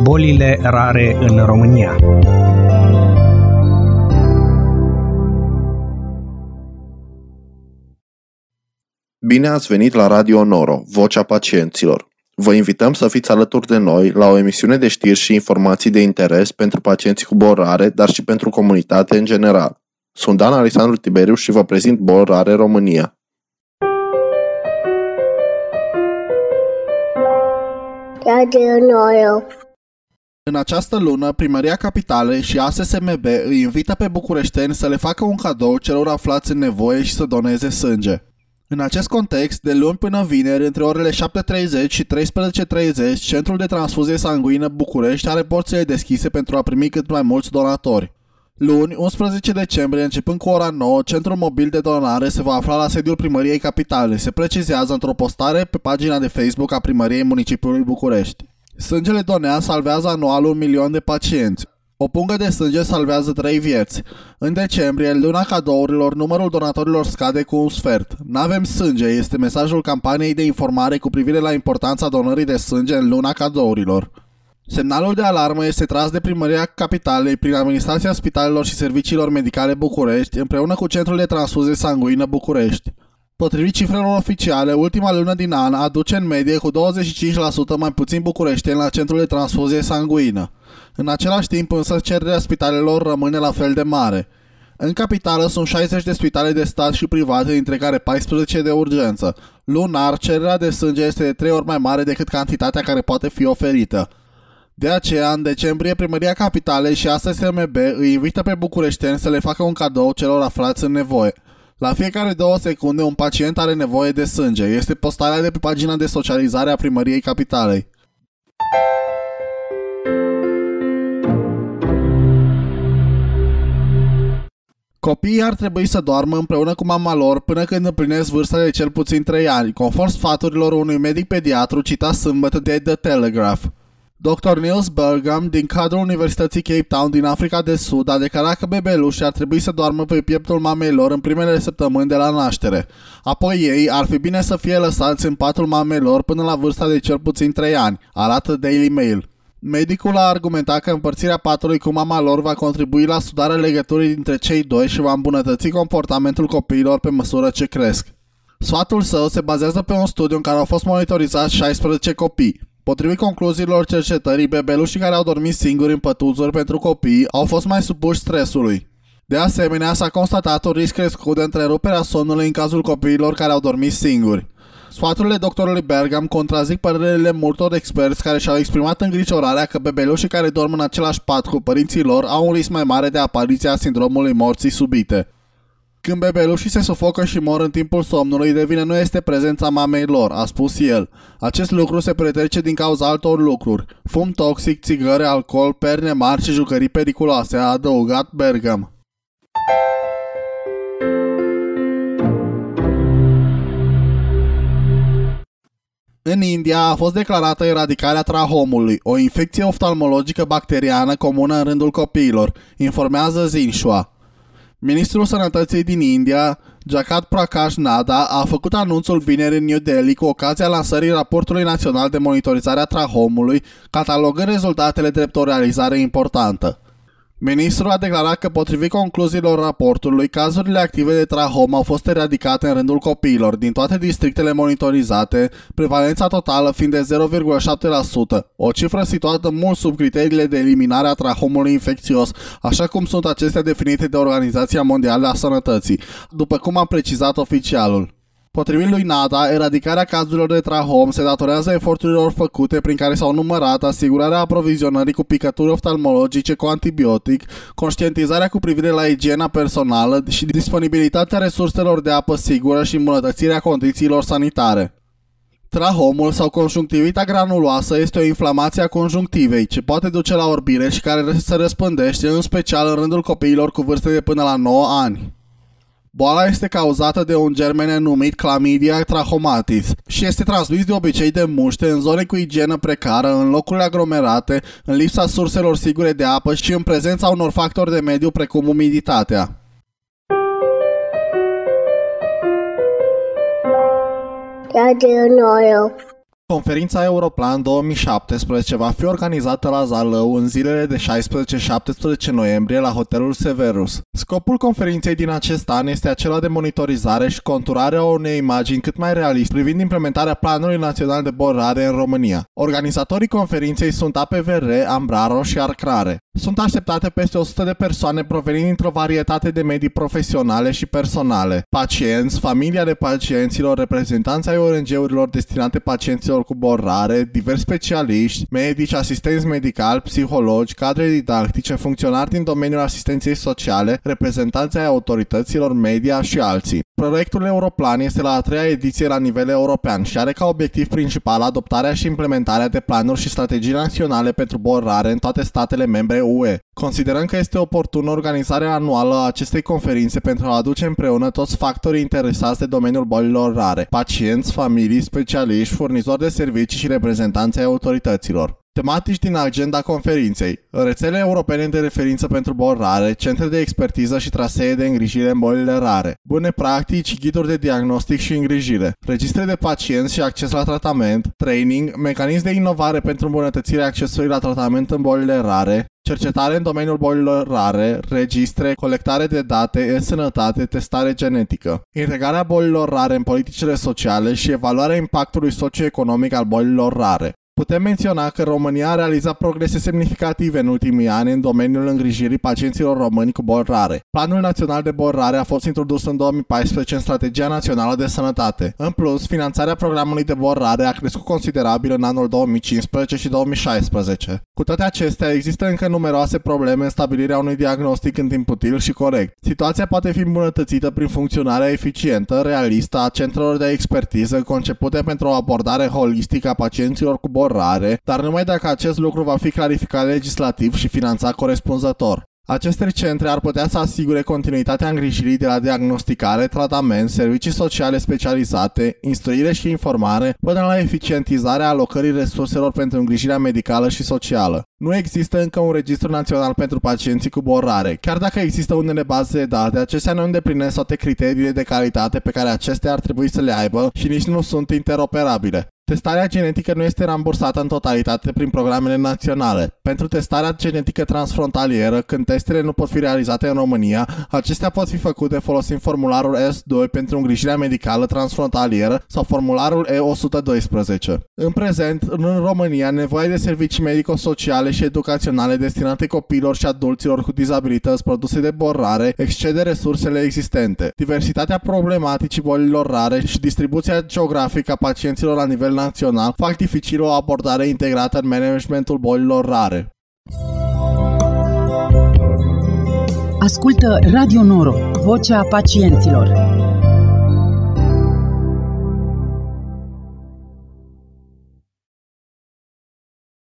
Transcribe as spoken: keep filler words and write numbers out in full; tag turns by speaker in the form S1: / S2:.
S1: Bolile rare în România.
S2: Bine ați venit la Radio Noro, Vocea Pacienților. Vă invităm să fiți alături de noi la o emisiune de știri și informații de interes pentru pacienții cu boli rare, dar și pentru comunitate în general. Sunt Dan Alexandru Tiberiu și vă prezint Boli Rare România.
S3: Radio Noro.
S4: În această lună, Primăria Capitalei și A S S M B îi invită pe bucureșteni să le facă un cadou celor aflați în nevoie și să doneze sânge. În acest context, de luni până vineri, între orele șapte și treizeci și treisprezece și treizeci, Centrul de Transfuzie Sanguină București are porțile deschise pentru a primi cât mai mulți donatori. Luni, unsprezece decembrie, începând cu ora nouă, Centrul Mobil de Donare se va afla la sediul Primăriei Capitalei, se precizează într-o postare pe pagina de Facebook a Primăriei Municipiului București. Sângele donat salvează anual un milion de pacienți. O pungă de sânge salvează trei vieți. În decembrie, luna cadourilor, numărul donatorilor scade cu un sfert. N-avem sânge, este mesajul campaniei de informare cu privire la importanța donării de sânge în luna cadourilor. Semnalul de alarmă este tras de Primăria Capitalei prin Administrația Spitalelor și Serviciilor Medicale București, împreună cu Centrul de Transfuzie Sanguină București. Potrivit cifrelor oficiale, ultima lună din an aduce în medie cu douăzeci și cinci la sută mai puțin bucureșteni la Centrul de Transfuzie Sanguină. În același timp, însă, cererea spitalelor rămâne la fel de mare. În capitală sunt șaizeci de spitale de stat și private, dintre care paisprezece de urgență. Lunar, cererea de sânge este de trei ori mai mare decât cantitatea care poate fi oferită. De aceea, în decembrie, Primăria Capitalei și A S S M B îi invită pe bucureșteni să le facă un cadou celor aflați în nevoie. La fiecare două secunde, un pacient are nevoie de sânge. Este postarea de pe pagina de socializare a Primăriei Capitalei. Copiii ar trebui să doarmă împreună cu mama lor până când împlinesc vârsta de cel puțin trei ani, conform sfaturilor unui medic pediatru citat sâmbătă de The Telegraph. doctor Niels Bergam, din cadrul Universității Cape Town din Africa de Sud, a declarat că bebelușii ar trebui să doarmă pe pieptul mamei lor în primele săptămâni de la naștere. Apoi ei ar fi bine să fie lăsați în patul mamei lor până la vârsta de cel puțin trei ani, arată Daily Mail. Medicul a argumentat că împărțirea patului cu mama lor va contribui la sudarea legăturii dintre cei doi și va îmbunătăți comportamentul copiilor pe măsură ce cresc. Sfatul său se bazează pe un studiu în care au fost monitorizați șaisprezece copii. Potrivit concluziilor cercetării, bebelușii care au dormit singuri în pătuțuri pentru copii au fost mai supuși stresului. De asemenea, s-a constatat un risc crescut de întreruperea somnului în cazul copiilor care au dormit singuri. Sfaturile doctorului Bergam contrazic părerile multor experți care și-au exprimat îngrijorarea că bebelușii care dorm în același pat cu părinții lor au un risc mai mare de apariția a sindromului morții subite. Când bebelușii se sufocă și mor în timpul somnului, de vină nu este prezența mamei lor, a spus el. Acest lucru se petrece din cauza altor lucruri: fum toxic, țigări, alcool, perne mari și jucării periculoase, a adăugat Bergam. În India a fost declarată eradicarea trahomului, o infecție oftalmologică bacteriană comună în rândul copiilor, informează Zinhua. Ministrul Sănătății din India, Jagat Prakash Nada, a făcut anunțul vineri în New Delhi cu ocazia lansării raportului național de monitorizare a trahomului, catalogând rezultatele drept o realizare importantă. Ministrul a declarat că, potrivit concluziilor raportului, cazurile active de trahom au fost eradicate în rândul copiilor din toate districtele monitorizate, prevalența totală fiind de zero virgulă șapte la sută, o cifră situată mult sub criteriile de eliminare a trahomului infecțios, așa cum sunt acestea definite de Organizația Mondială a Sănătății, după cum a precizat oficialul. Potrivit lui Nada, eradicarea cazurilor de trahom se datorează eforturilor făcute prin care s-au numărat asigurarea aprovizionării cu picături oftalmologice cu antibiotic, conștientizarea cu privire la igiena personală și disponibilitatea resurselor de apă sigură și îmbunătățirea condițiilor sanitare. Trahomul sau conjunctivita granuloasă este o inflamație a conjunctivei, ce poate duce la orbire și care se răspândește în special în rândul copiilor cu vârste de până la nouă ani. Boala este cauzată de un germen numit Chlamydia trachomatis și este transmis de obicei de muște în zone cu igienă precară, în locurile aglomerate, în lipsa surselor sigure de apă și în prezența unor factori de mediu precum umiditatea.
S3: Radio Noro.
S4: Conferința Europlan două mii șaptesprezece va fi organizată la Zalău în zilele de șaisprezece șaptesprezece noiembrie la Hotelul Severus. Scopul conferinței din acest an este acela de monitorizare și conturarea unei imagini cât mai realiste privind implementarea Planului Național de Bordare în România. Organizatorii conferinței sunt A P V R, Ambraro și Arcrare. Sunt așteptate peste o sută de persoane provenind dintr-o varietate de medii profesionale și personale. Pacienți, familia de pacienților, reprezentanți ai O N G-urilor destinate pacienților cu borare, diversi specialiști, medici, asistenți medicali, psihologi, cadre didactice, funcționari din domeniul asistenței sociale, reprezentanți ai autorităților, media și alții. Proiectul Europlan este la a treia ediție la nivel european și are ca obiectiv principal adoptarea și implementarea de planuri și strategii naționale pentru borare în toate statele membre U E. Considerăm că este oportună organizarea anuală a acestei conferințe pentru a aduce împreună toți factorii interesați de domeniul bolilor rare, pacienți, familii, specialiști, furnizori de servicii și reprezentanți ai autorităților. Tematici din agenda conferinței: rețele europene de referință pentru boli rare, centre de expertiză și trasee de îngrijire în bolile rare, bune practici, ghiduri de diagnostic și îngrijire, registre de pacienți și acces la tratament, training, mecanism de inovare pentru îmbunătățirea accesului la tratament în bolile rare, cercetare în domeniul bolilor rare, registre, colectare de date, e-sănătate, testare genetică, integrarea bolilor rare în politicile sociale și evaluarea impactului socioeconomic al bolilor rare. Putem menționa că România a realizat progrese semnificative în ultimii ani în domeniul îngrijirii pacienților români cu boli rare. Planul Național de Boli Rare a fost introdus în două mii paisprezece în Strategia Națională de Sănătate. În plus, finanțarea programului de boli rare a crescut considerabil în anul două mii cincisprezece și două mii șaisprezece. Cu toate acestea, există încă numeroase probleme în stabilirea unui diagnostic în timp util și corect. Situația poate fi îmbunătățită prin funcționarea eficientă, realistă a centrelor de expertiză concepute pentru o abordare holistică a pacienților cu boli rare, dar numai dacă acest lucru va fi clarificat legislativ și finanțat corespunzător. Aceste centre ar putea să asigure continuitatea îngrijirii de la diagnosticare, tratament, servicii sociale specializate, instruire și informare, până la eficientizarea alocării resurselor pentru îngrijirea medicală și socială. Nu există încă un registru național pentru pacienții cu boli rare. Chiar dacă există unele baze de date, acestea nu îndeplinesc toate criteriile de calitate pe care acestea ar trebui să le aibă și nici nu sunt interoperabile. Testarea genetică nu este rambursată în totalitate prin programele naționale. Pentru testarea genetică transfrontalieră, când testele nu pot fi realizate în România, acestea pot fi făcute folosind formularul S doi pentru îngrijirea medicală transfrontalieră sau formularul E o sută doisprezece. În prezent, în România, nevoia de servicii medico-sociale și educaționale destinate copiilor și adulților cu dizabilități produse de boli rare excede resursele existente. Diversitatea problematicii bolilor rare și distribuția geografică a pacienților la nivel național fac dificil o abordare integrată în managementul bolilor rare.
S5: Ascultă Radio Noro, vocea pacienților.